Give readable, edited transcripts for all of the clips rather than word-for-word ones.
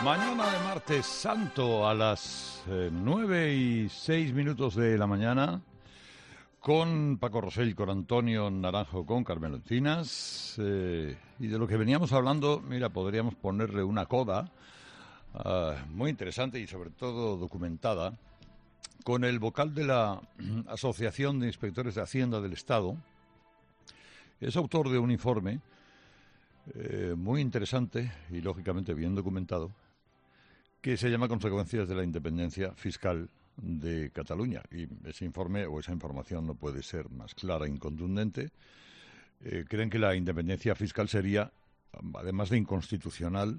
Mañana de martes santo a las 9:06 de la mañana, con Paco Rosell, con Antonio Naranjo, con Carmelo Encinas, y de lo que veníamos hablando, mira, podríamos ponerle una coda muy interesante y sobre todo documentada, con el vocal de la Asociación de Inspectores de Hacienda del Estado. Es autor de un informe muy interesante y lógicamente bien documentado, que se llama Consecuencias de la Independencia Fiscal de Cataluña. Y ese informe o esa información no puede ser más clara e contundente. Creen que la independencia fiscal sería, además de inconstitucional,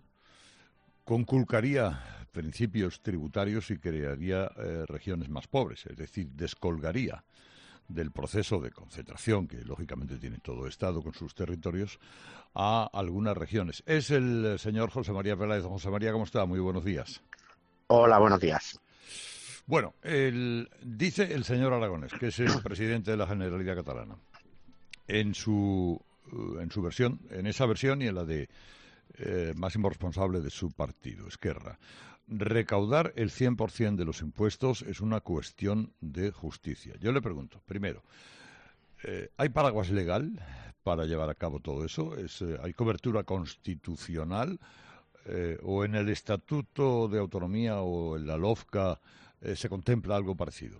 conculcaría principios tributarios y crearía regiones más pobres, es decir, descolgaría del proceso de concentración que lógicamente tiene todo Estado con sus territorios a algunas regiones. Es el señor José María Peláez. José María, ¿cómo está? Muy buenos días. Hola, buenos días. Bueno, dice el señor Aragonés, que es el presidente de la Generalidad Catalana, en su versión, en esa versión y en la de máximo responsable de su partido, Esquerra, recaudar el 100% de los impuestos es una cuestión de justicia. Yo le pregunto, primero, ¿hay paraguas legal para llevar a cabo todo eso? ¿Hay cobertura constitucional? ¿O en el Estatuto de Autonomía o en la LOFCA se contempla algo parecido?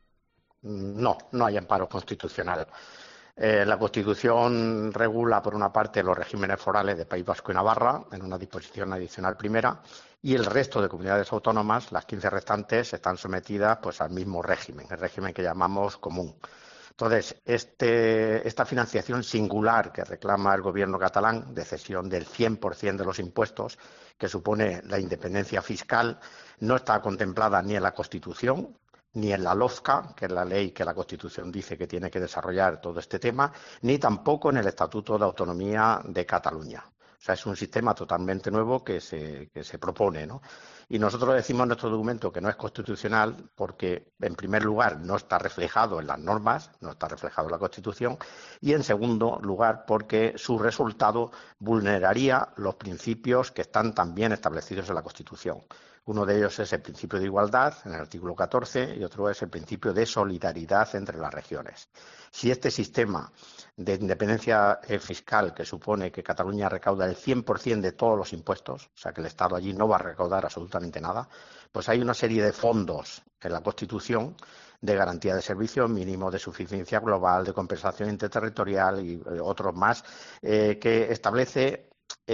No, no hay amparo constitucional. La Constitución regula, por una parte, los regímenes forales de País Vasco y Navarra, en una disposición adicional primera, y el resto de comunidades autónomas, las 15 restantes, están sometidas pues al mismo régimen, el régimen que llamamos común. Entonces, esta financiación singular que reclama el gobierno catalán, de cesión del 100% de los impuestos, que supone la independencia fiscal, no está contemplada ni en la Constitución, ni en la LOFCA, que es la ley que la Constitución dice que tiene que desarrollar todo este tema, ni tampoco en el Estatuto de Autonomía de Cataluña. O sea, es un sistema totalmente nuevo que se propone, ¿no? Y nosotros decimos en nuestro documento que no es constitucional porque, en primer lugar, no está reflejado en las normas, no está reflejado en la Constitución, y, en segundo lugar, porque su resultado vulneraría los principios que están también establecidos en la Constitución. Uno de ellos es el principio de igualdad, en el artículo 14, y otro es el principio de solidaridad entre las regiones. Si este sistema de independencia fiscal, que supone que Cataluña recauda el 100% de todos los impuestos, o sea que el Estado allí no va a recaudar absolutamente nada, pues hay una serie de fondos en la Constitución de garantía de servicios, mínimo de suficiencia global, de compensación interterritorial y otros más, que establece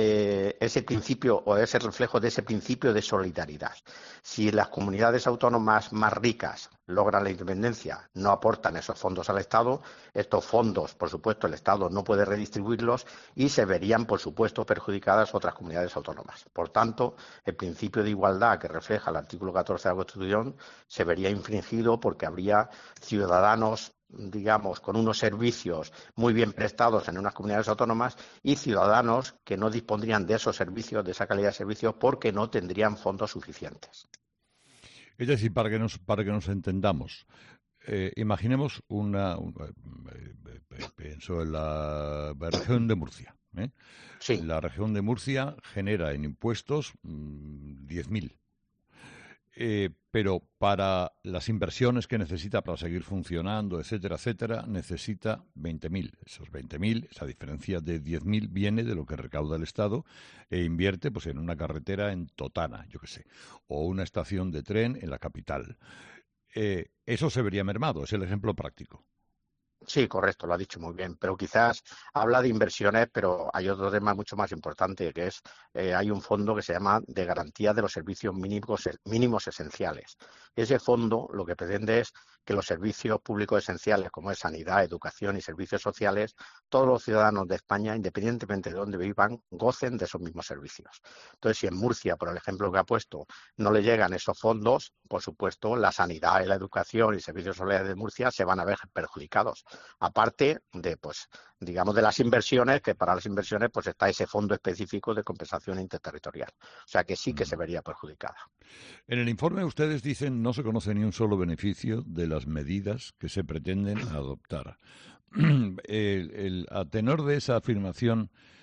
ese principio o ese reflejo de ese principio de solidaridad. Si las comunidades autónomas más ricas logran la independencia, no aportan esos fondos al Estado, estos fondos, por supuesto, el Estado no puede redistribuirlos y se verían, por supuesto, perjudicadas otras comunidades autónomas. Por tanto, el principio de igualdad que refleja el artículo 14 de la Constitución se vería infringido porque habría ciudadanos, digamos, con unos servicios muy bien prestados en unas comunidades autónomas y ciudadanos que no dispondrían de esos servicios, de esa calidad de servicios, porque no tendrían fondos suficientes. Es decir, para que nos entendamos, imaginemos pienso en la región de Murcia. Sí. La región de Murcia genera en impuestos 10.000. Pero para las inversiones que necesita para seguir funcionando, etcétera, etcétera, necesita 20.000. Esos 20.000, esa diferencia de 10.000 viene de lo que recauda el Estado e invierte pues en una carretera en Totana, yo qué sé, o una estación de tren en la capital. Eso se vería mermado, es el ejemplo práctico. Sí, correcto, lo ha dicho muy bien, pero quizás habla de inversiones, pero hay otro tema mucho más importante, que es hay un fondo que se llama de garantía de los servicios mínimos esenciales. Ese fondo lo que pretende es que los servicios públicos esenciales, como es sanidad, educación y servicios sociales, todos los ciudadanos de España, independientemente de dónde vivan, gocen de esos mismos servicios. Entonces, si en Murcia, por el ejemplo que ha puesto, no le llegan esos fondos, por supuesto, la sanidad y la educación y servicios sociales de Murcia se van a ver perjudicados. Aparte de, pues, digamos, de las inversiones, que para las inversiones pues está ese fondo específico de compensación interterritorial. O sea que sí que se vería perjudicada. En el informe ustedes dicen no se conoce ni un solo beneficio de las medidas que se pretenden adoptar. A tenor de esa afirmación,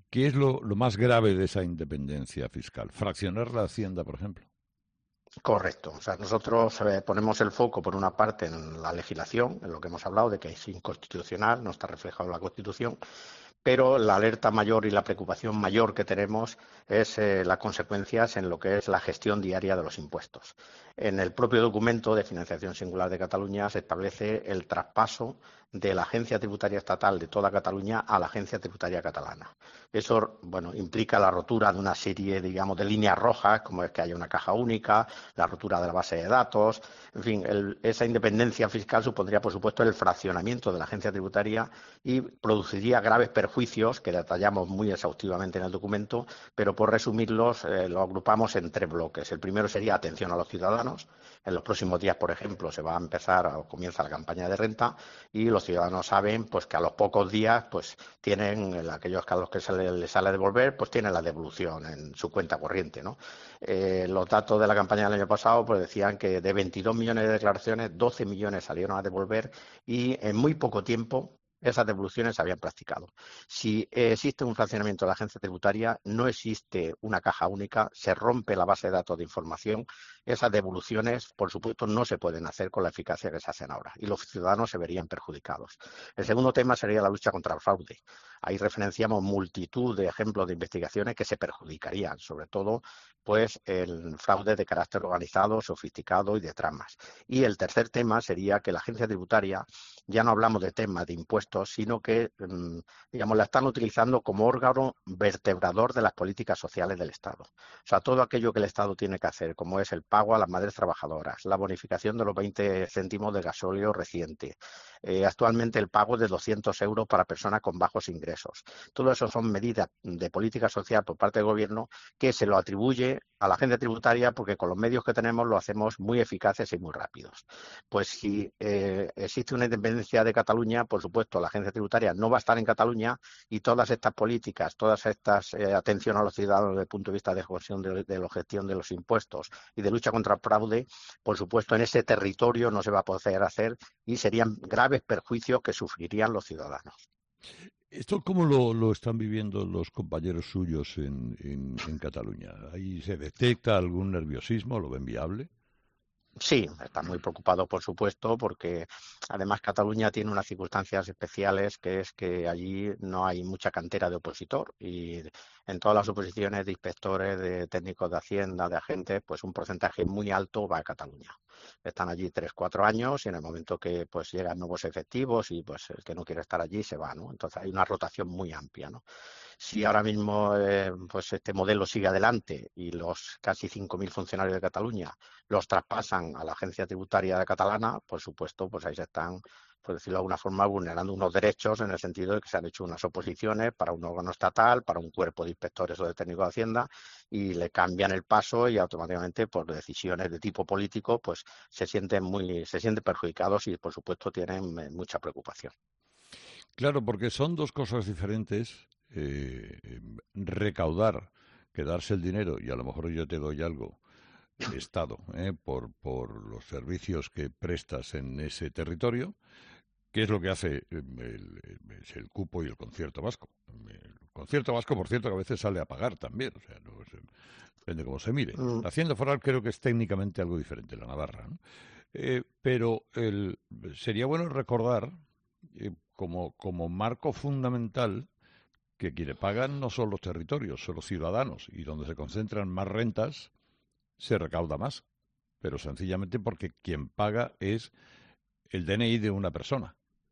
¿Qué es lo más grave de esa independencia fiscal? ¿Fraccionar la hacienda, por ejemplo? Correcto. O sea, nosotros ponemos el foco, por una parte, en la legislación, en lo que hemos hablado de que es inconstitucional, no está reflejado en la Constitución, pero la alerta mayor y la preocupación mayor que tenemos es las consecuencias en lo que es la gestión diaria de los impuestos. En el propio documento de financiación singular de Cataluña se establece el traspaso de la Agencia Tributaria Estatal de toda Cataluña a la Agencia Tributaria Catalana. Eso, bueno, implica la rotura de una serie, digamos, de líneas rojas, como es que haya una caja única, la rotura de la base de datos, en fin, esa independencia fiscal supondría, por supuesto, el fraccionamiento de la Agencia Tributaria y produciría graves perjuicios que detallamos muy exhaustivamente en el documento, pero por resumirlos, lo agrupamos en 3 bloques. El primero sería atención a los ciudadanos. En los próximos días, por ejemplo, se va a empezar o comienza la campaña de renta y los ciudadanos saben pues que a los pocos días pues tienen aquellos a los que les sale a devolver, pues tienen la devolución en su cuenta corriente, ¿no? Los datos de la campaña del año pasado pues decían que de 22 millones de declaraciones, 12 millones salieron a devolver y en muy poco tiempo esas devoluciones se habían practicado. Si existe un fraccionamiento de la agencia tributaria, no existe una caja única, se rompe la base de datos de información, esas devoluciones, por supuesto, no se pueden hacer con la eficacia que se hacen ahora y los ciudadanos se verían perjudicados. El segundo tema sería la lucha contra el fraude. Ahí referenciamos multitud de ejemplos de investigaciones que se perjudicarían, sobre todo pues el fraude de carácter organizado, sofisticado y de tramas. Y el tercer tema sería que la agencia tributaria, ya no hablamos de temas de impuestos, sino que, digamos, la están utilizando como órgano vertebrador de las políticas sociales del Estado. O sea, todo aquello que el Estado tiene que hacer, como es el pago a las madres trabajadoras, la bonificación de los 20 céntimos de gasóleo reciente, actualmente el pago de 200 euros para personas con bajos ingresos. Todo eso son medidas de política social por parte del Gobierno que se lo atribuye a la agencia tributaria porque con los medios que tenemos lo hacemos muy eficaces y muy rápidos. Pues si existe una independencia de Cataluña, por supuesto, la agencia tributaria no va a estar en Cataluña y todas estas políticas, todas estas atención a los ciudadanos desde el punto de vista de gestión de los impuestos y de lucha contra el fraude, por supuesto, en ese territorio no se va a poder hacer y serían graves perjuicios que sufrirían los ciudadanos. ¿Esto cómo lo están viviendo los compañeros suyos en Cataluña? ¿Ahí se detecta algún nerviosismo? ¿Lo ven viable? Sí, están muy preocupados, por supuesto, porque además Cataluña tiene unas circunstancias especiales, que es que allí no hay mucha cantera de opositor y en todas las oposiciones de inspectores, de técnicos de Hacienda, de agentes, pues un porcentaje muy alto va a Cataluña. Están allí 3, 4 años y en el momento que pues llegan nuevos efectivos y pues el que no quiere estar allí se va, ¿no? Entonces hay una rotación muy amplia, ¿no? Si ahora mismo pues este modelo sigue adelante y los casi 5.000 funcionarios de Cataluña los traspasan a la agencia tributaria catalana, por supuesto, pues ahí se están, por decirlo de alguna forma, vulnerando unos derechos en el sentido de que se han hecho unas oposiciones para un órgano estatal, para un cuerpo de inspectores o de técnicos de Hacienda y le cambian el paso y automáticamente por decisiones de tipo político pues se sienten perjudicados y por supuesto tienen mucha preocupación. Claro, porque son dos cosas diferentes. Recaudar, que darse el dinero, y a lo mejor yo te doy algo, Estado, por los servicios que prestas en ese territorio, que es lo que hace es el cupo y el concierto vasco. El concierto vasco, por cierto, que a veces sale a pagar también, o sea, no, depende cómo se mire. Mm. La Hacienda Foral creo que es técnicamente algo diferente, la Navarra, ¿no? Pero sería bueno recordar como marco fundamental que quienes pagan no son los territorios, son los ciudadanos, y donde se concentran más rentas se recauda más, pero sencillamente porque quien paga es el DNI de una persona.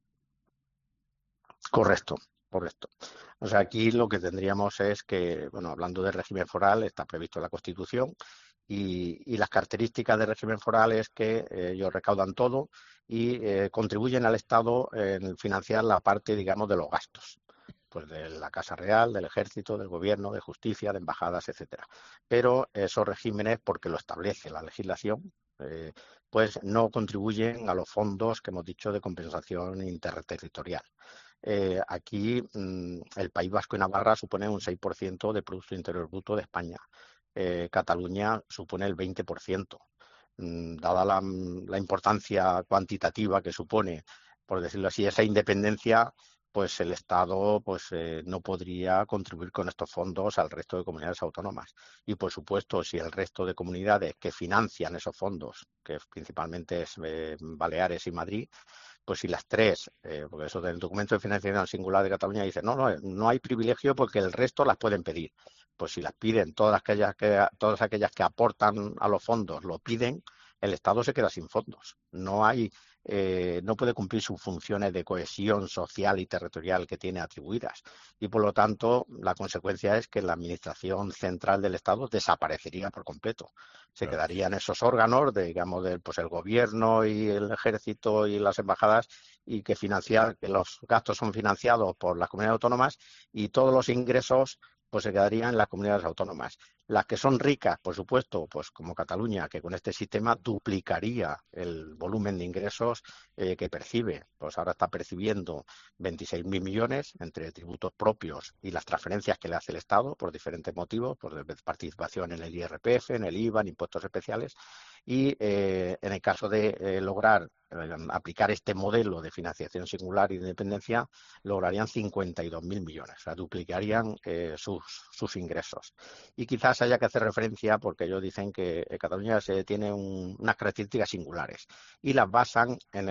Correcto, correcto. O sea, aquí lo que tendríamos es que, bueno, hablando del régimen foral, está previsto en la Constitución y las características del régimen foral es que ellos recaudan todo y contribuyen al Estado en financiar la parte, digamos, de los gastos, pues de la Casa Real, del Ejército, del Gobierno, de Justicia, de embajadas, etcétera. Pero esos regímenes, porque lo establece la legislación, pues no contribuyen a los fondos que hemos dicho de compensación interterritorial. Aquí el País Vasco y Navarra supone un 6% de Producto Interior Bruto de España. Cataluña supone el 20%. Dada la importancia cuantitativa que supone, por decirlo así, esa independencia, pues el Estado no podría contribuir con estos fondos al resto de comunidades autónomas. Y, por supuesto, si el resto de comunidades que financian esos fondos, que principalmente es Baleares y Madrid, pues si las tres, porque eso del documento de financiación singular de Cataluña dice, no hay privilegio porque el resto las pueden pedir. Pues si las piden todas aquellas que aportan a los fondos lo piden, el Estado se queda sin fondos. No puede cumplir sus funciones de cohesión social y territorial que tiene atribuidas. Y, por lo tanto, la consecuencia es que la Administración Central del Estado desaparecería por completo. Se quedarían esos órganos, digamos, el Gobierno y el Ejército y las embajadas, y que los gastos son financiados por las comunidades autónomas y todos los ingresos pues se quedarían en las comunidades autónomas. Las que son ricas, por supuesto, pues como Cataluña, que con este sistema duplicaría el volumen de ingresos que percibe. Pues ahora está percibiendo 26.000 millones entre tributos propios y las transferencias que le hace el Estado por diferentes motivos, por participación en el IRPF, en el IVA, en impuestos especiales. Y en el caso de lograr aplicar este modelo de financiación singular y de independencia, lograrían 52.000 millones, o sea, duplicarían sus ingresos. Y quizás haya que hacer referencia, porque ellos dicen que Cataluña tiene unas características singulares y las basan en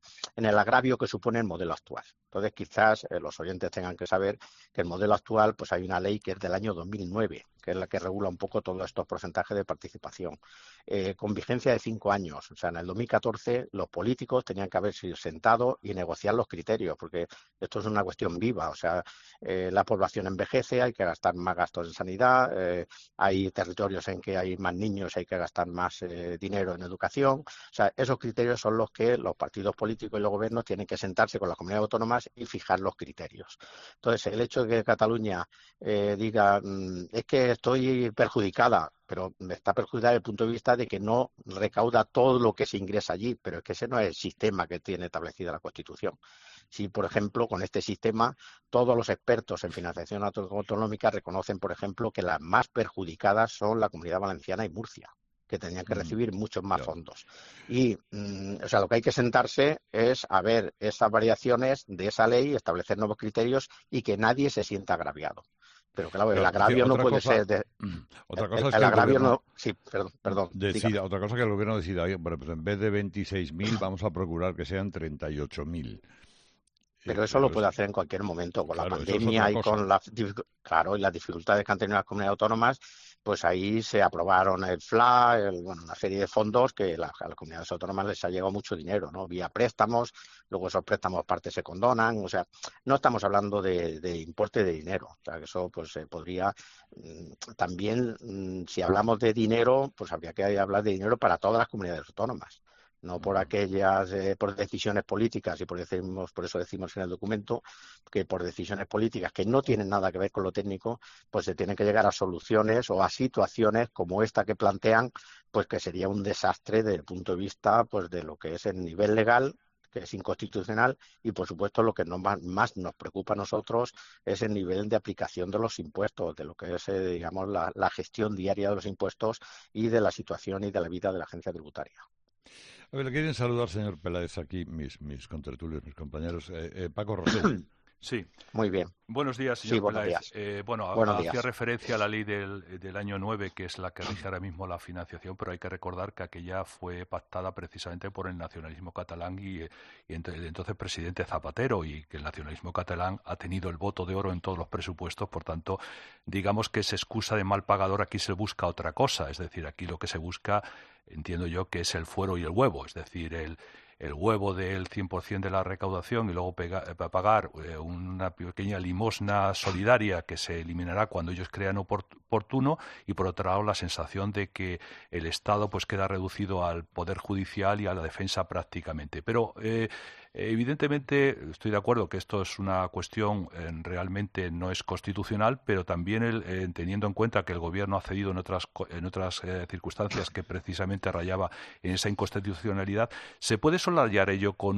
el agravio que supone el modelo actual. Entonces, quizás los oyentes tengan que saber que el modelo actual, pues hay una ley que es del año 2009, que es la que regula un poco todos estos porcentajes de participación, con vigencia de 5 años. O sea, en el 2014 los políticos tenían que haberse sentado y negociar los criterios, porque esto es una cuestión viva. O sea, la población envejece, hay que gastar más gastos en sanidad, hay territorios en que hay más niños, hay que gastar más dinero en educación. O sea, esos criterios son los que los partidos políticos y los gobiernos tienen que sentarse con las comunidades autónomas y fijar los criterios. Entonces, el hecho de que Cataluña diga es que estoy perjudicada, pero está perjudicada desde el punto de vista de que no recauda todo lo que se ingresa allí, pero es que ese no es el sistema que tiene establecida la Constitución. Si, por ejemplo, con este sistema, todos los expertos en financiación autonómica reconocen, por ejemplo, que las más perjudicadas son la Comunidad Valenciana y Murcia, que tenían que recibir muchos más fondos. Y, o sea, lo que hay que sentarse es a ver esas variaciones de esa ley, establecer nuevos criterios y que nadie se sienta agraviado. Pero claro, el agravio no puede ser... Otra cosa es que el agravio no... Sí, perdón. Decida, otra cosa que el gobierno decida, oye, pues en vez de 26.000 vamos a procurar que sean 38.000. Pero eso lo puede hacer en cualquier momento, con la pandemia y con las dificultades que han tenido las comunidades autónomas, pues ahí se aprobaron el FLA, una serie de fondos que a las comunidades autónomas les ha llegado mucho dinero, ¿no? Vía préstamos, luego esos préstamos parte se condonan, o sea, no estamos hablando de importe de dinero, o sea, que eso pues podría también, si hablamos de dinero, pues habría que hablar de dinero para todas las comunidades autónomas. No por aquellas, por decisiones políticas, y por eso decimos en el documento, que por decisiones políticas que no tienen nada que ver con lo técnico, pues se tienen que llegar a soluciones o a situaciones como esta que plantean, pues que sería un desastre desde el punto de vista pues de lo que es el nivel legal, que es inconstitucional, y por supuesto lo que más nos preocupa a nosotros es el nivel de aplicación de los impuestos, de lo que es, digamos, la gestión diaria de los impuestos y de la situación y de la vida de la agencia tributaria. A ver, le quieren saludar, señor Peláez, aquí mis contertulios, mis compañeros. Paco Rosell. Sí. Muy bien. Buenos días, señor Peláez. Buenos hacía días. referencia a la ley del año 9, que es la que rige ahora mismo la financiación, pero hay que recordar que aquella fue pactada precisamente por el nacionalismo catalán y entonces presidente Zapatero, y que el nacionalismo catalán ha tenido el voto de oro en todos los presupuestos. Por tanto, digamos que esa excusa de mal pagador, aquí se busca otra cosa. Es decir, aquí lo que se busca, entiendo yo, que es el fuero y el huevo, es decir, el huevo del 100% de la recaudación y luego pagar una pequeña limosna solidaria que se eliminará cuando ellos crean oportuno, y por otro lado la sensación de que el Estado pues queda reducido al Poder Judicial y a la defensa prácticamente. Pero evidentemente estoy de acuerdo que esto es una cuestión realmente no es constitucional, pero también teniendo en cuenta que el Gobierno ha cedido en otras circunstancias que precisamente rayaba en esa inconstitucionalidad, ¿se puede soslayar ello con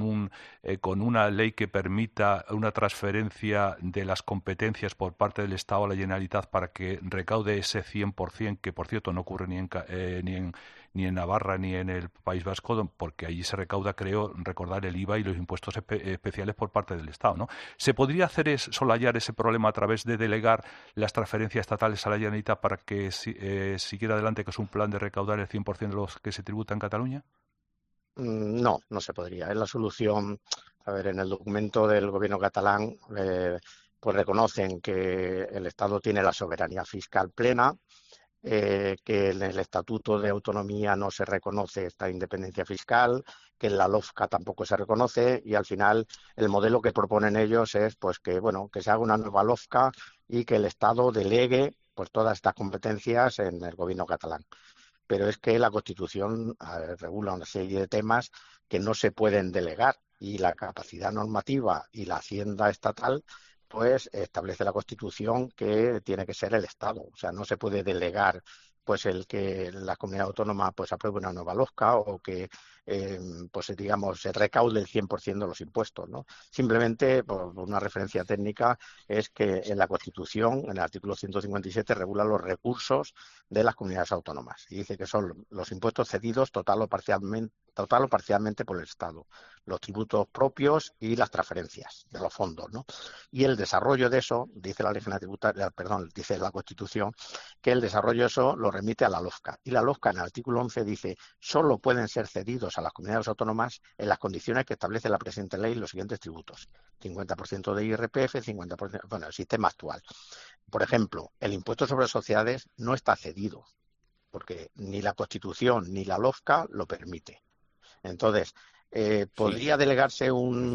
una ley que permita una transferencia de las competencias por parte del Estado a la Generalitat para que recaude ese 100%, que por cierto no ocurre ni ni en Navarra ni en el País Vasco, porque allí se recauda, creo, recordar el IVA y los impuestos especiales por parte del Estado, ¿no? ¿Se podría solallar ese problema a través de delegar las transferencias estatales a la Generalitat para que siguiera adelante, que es un plan de recaudar el 100% de los que se tributa en Cataluña? No, no se podría. Es la solución. A ver, en el documento del gobierno catalán, pues reconocen que el Estado tiene la soberanía fiscal plena, que en el Estatuto de Autonomía no se reconoce esta independencia fiscal, que en la LOFCA tampoco se reconoce, y al final el modelo que proponen ellos es pues que bueno, que se haga una nueva LOFCA y que el Estado delegue pues todas estas competencias en el gobierno catalán. Pero es que la Constitución regula una serie de temas que no se pueden delegar, y la capacidad normativa y la hacienda estatal pues establece la Constitución que tiene que ser el Estado. O sea, no se puede delegar pues el que la comunidad autónoma pues apruebe una nueva LOFCA o que pues digamos se recaude el 100% de los impuestos, ¿no? Simplemente por una referencia técnica es que en la Constitución, en el artículo 157, regula los recursos de las comunidades autónomas y dice que son los impuestos cedidos total o parcialmente por el Estado, los tributos propios y las transferencias de los fondos, ¿no? Y el desarrollo de eso, dice la ley general tributaria, dice la Constitución, que el desarrollo de eso lo remite a la LOFCA. Y la LOFCA en el artículo 11 dice, solo pueden ser cedidos a las comunidades autónomas en las condiciones que establece la presente ley los siguientes tributos: 50% de IRPF, 50%, bueno, el sistema actual. Por ejemplo, el impuesto sobre sociedades no está cedido, porque ni la Constitución ni la LOFCA lo permite. Entonces, ¿podría delegarse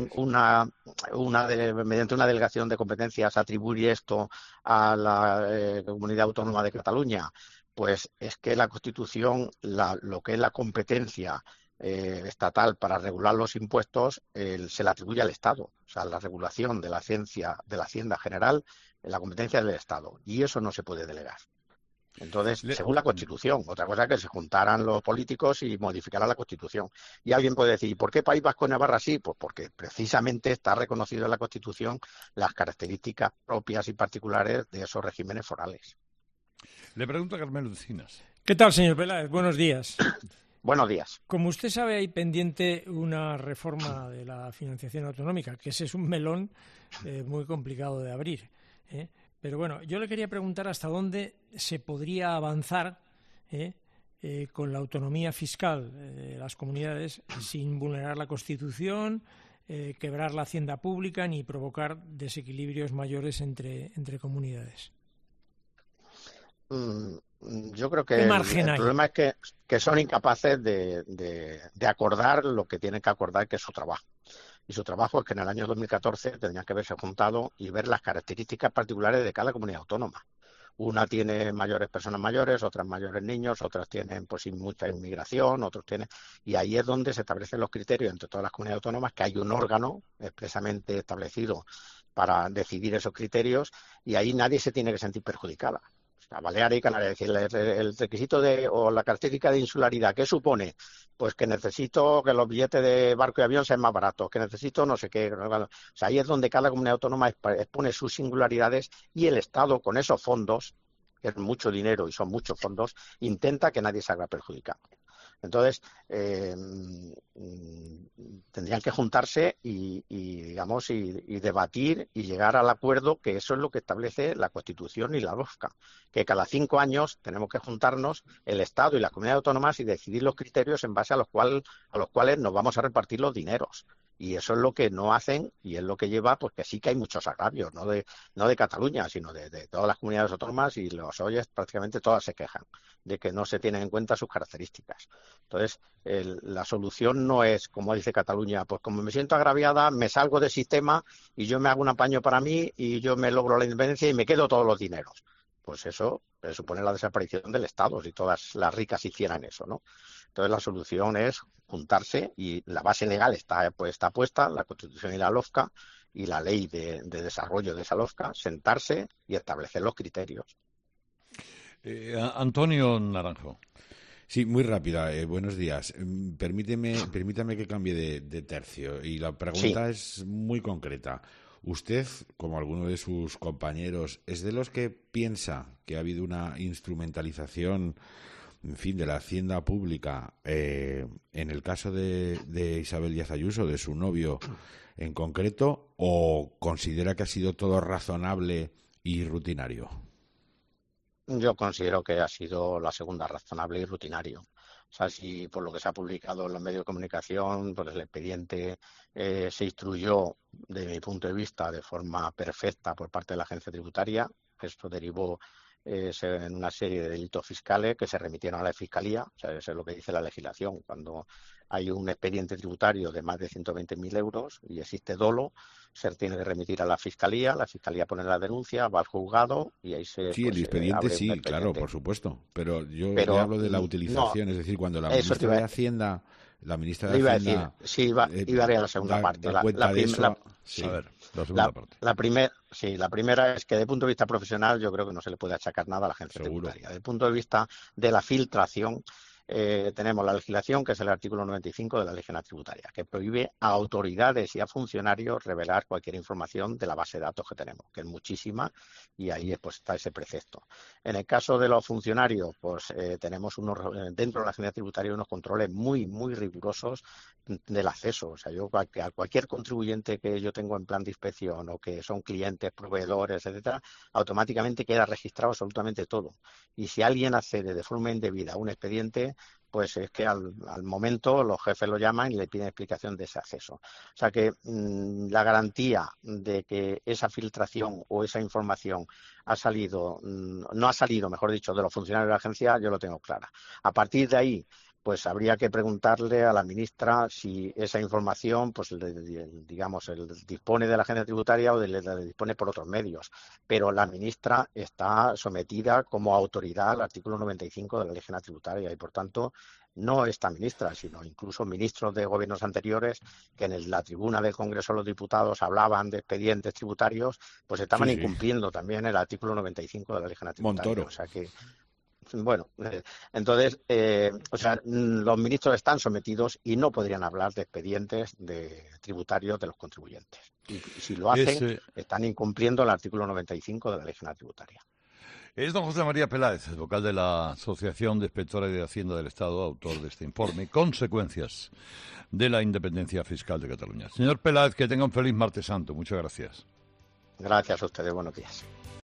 mediante una delegación de competencias, atribuir esto a la Comunidad Autónoma de Cataluña? Pues es que la Constitución, lo que es la competencia estatal para regular los impuestos, se la atribuye al Estado. O sea, la regulación de la Hacienda General, la competencia del Estado. Y eso no se puede delegar. Entonces, según la Constitución, otra cosa es que se juntaran los políticos y modificaran la Constitución. Y alguien puede decir, ¿por qué País Vasco y Navarra sí? Pues porque precisamente está reconocido en la Constitución las características propias y particulares de esos regímenes forales. Le pregunto a Carmelo Encinas. ¿Qué tal, señor Peláez? Buenos días. Buenos días. Como usted sabe, hay pendiente una reforma de la financiación autonómica, que ese es un melón muy complicado de abrir, Pero bueno, yo le quería preguntar hasta dónde se podría avanzar con la autonomía fiscal de las comunidades sin vulnerar la Constitución, quebrar la hacienda pública ni provocar desequilibrios mayores entre comunidades. Yo creo que el problema es que son incapaces de acordar lo que tienen que acordar, que es su trabajo. Y su trabajo es que en el año 2014 tendrían que haberse juntado y ver las características particulares de cada comunidad autónoma. Una tiene mayores personas mayores, otras mayores niños, otras tienen pues mucha inmigración, otros tienen... Y ahí es donde se establecen los criterios entre todas las comunidades autónomas, que hay un órgano expresamente establecido para decidir esos criterios, y ahí nadie se tiene que sentir perjudicada. A Baleares y Canarias, es decir, el requisito o la característica de insularidad, ¿qué supone? Pues que necesito que los billetes de barco y avión sean más baratos, que necesito no sé qué. O sea, ahí es donde cada comunidad autónoma expone sus singularidades, y el Estado, con esos fondos, que es mucho dinero y son muchos fondos, intenta que nadie salga perjudicado. Entonces, tendrían que juntarse y debatir y llegar al acuerdo, que eso es lo que establece la Constitución y la LOFCA, que cada 5 años tenemos que juntarnos el Estado y las comunidades autónomas y decidir los criterios en base a los cuales nos vamos a repartir los dineros. Y eso es lo que no hacen, y es lo que lleva, pues que sí que hay muchos agravios, no de Cataluña, sino de todas las comunidades autónomas, y los oyes prácticamente todas se quejan de que no se tienen en cuenta sus características. Entonces, la solución no es, como dice Cataluña, pues como me siento agraviada, me salgo del sistema y yo me hago un apaño para mí y yo me logro la independencia y me quedo todos los dineros. Pues eso supone la desaparición del Estado, si todas las ricas hicieran eso, ¿no? Entonces la solución es juntarse, y la base legal está puesta, la Constitución y la LOFCA y la ley de desarrollo de esa LOFCA, sentarse y establecer los criterios. Antonio Naranjo. Sí, muy rápida. Buenos días. Permítame que cambie de tercio, y la pregunta es muy concreta. ¿Usted, como alguno de sus compañeros, es de los que piensa que ha habido una instrumentalización en fin, de la hacienda pública, en el caso de Isabel Díaz Ayuso, de su novio en concreto, o considera que ha sido todo razonable y rutinario? Yo considero que ha sido la segunda, razonable y rutinario. O sea, si por lo que se ha publicado en los medios de comunicación, pues el expediente se instruyó, de mi punto de vista, de forma perfecta por parte de la agencia tributaria. Esto derivó en una serie de delitos fiscales que se remitieron a la Fiscalía. O sea, eso es lo que dice la legislación. Cuando hay un expediente tributario de más de 120.000 euros y existe dolo, se tiene que remitir a la Fiscalía pone la denuncia, va al juzgado y ahí se... Sí, pues, el expediente abre sí, un expediente. claro, por supuesto. Pero yo le hablo de la utilización, no, es decir, cuando la eso te ministra iba de a- Hacienda... La ministra le de iba a Hacienda decir, sí, iba a ir a la segunda parte. da cuenta de eso. Sí. A ver, la segunda parte. La primera es que, desde el punto de vista profesional, yo creo que no se le puede achacar nada a la agencia Seguro. tributaria. Desde el punto de vista de la filtración, tenemos la legislación, que es el artículo 95 de la Ley General Tributaria, que prohíbe a autoridades y a funcionarios revelar cualquier información de la base de datos que tenemos, que es muchísima, y ahí pues está ese precepto. En el caso de los funcionarios, pues tenemos dentro de la Agencia Tributaria unos controles muy, muy rigurosos del acceso. O sea, yo a cualquier contribuyente que yo tengo en plan de inspección o que son clientes, proveedores, etcétera, automáticamente queda registrado absolutamente todo. Y si alguien accede de forma indebida a un expediente, pues es que al momento los jefes lo llaman y le piden explicación de ese acceso. O sea que la garantía de que esa filtración o esa información no ha salido, mejor dicho, de los funcionarios de la agencia, yo lo tengo clara. A partir de ahí, pues habría que preguntarle a la ministra si esa información, pues digamos, dispone de la agencia tributaria o la dispone por otros medios. Pero la ministra está sometida como autoridad al artículo 95 de la Ley General Tributaria y, por tanto, no esta ministra, sino incluso ministros de gobiernos anteriores que en la tribuna del Congreso de los Diputados hablaban de expedientes tributarios, pues estaban incumpliendo también el artículo 95 de la Ley General Tributaria. Montoro. O sea que... Bueno, entonces, los ministros están sometidos y no podrían hablar de expedientes tributarios de los contribuyentes. Y si lo hacen, están incumpliendo el artículo 95 de la Ley General Tributaria. Es don José María Peláez, vocal de la Asociación de Inspectores de Hacienda del Estado, autor de este informe, Consecuencias de la Independencia Fiscal de Cataluña. Señor Peláez, que tenga un feliz Martes Santo. Muchas gracias. Gracias a ustedes. Buenos días.